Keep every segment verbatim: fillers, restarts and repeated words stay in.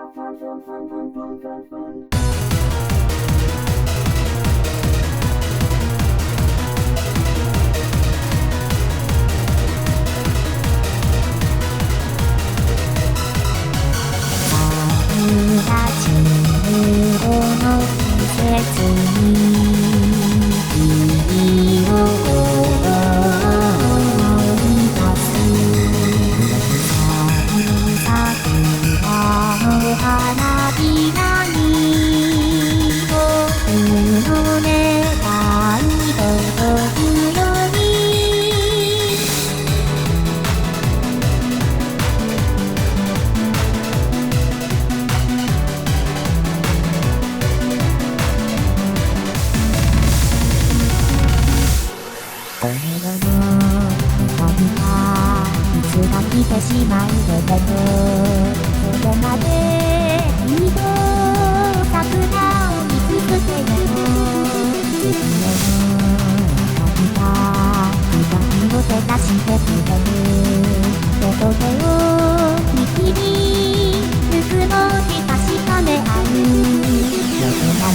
これほど痛みはいつか来てしまうけれど、それまで君と桜を見つけてよ。月夜の光が光を照らしてくれる。手と手を握りぬくもり確かめ合う。よくな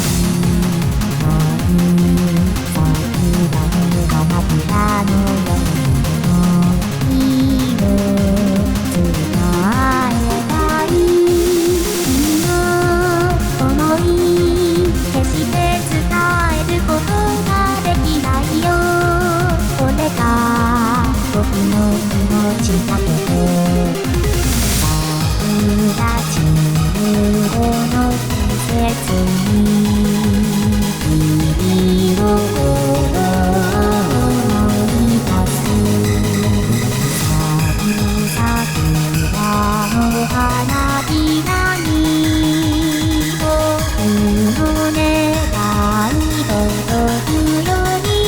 るあの夜の色伝えたい君の想い決して伝えることができないよ。これが僕の気持ちだけど桜散るこの季節に君を花びらに僕の願い届くように。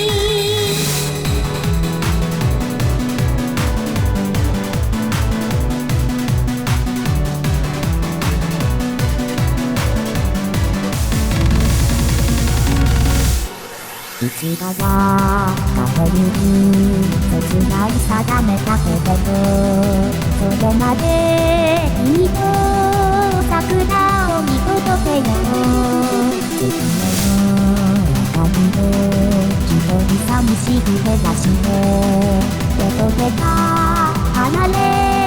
一度は帰る切ない定めたけれど、それまで君と桜を見届けよう。月夜の明かりで一人寂しく照らして手と手が離れ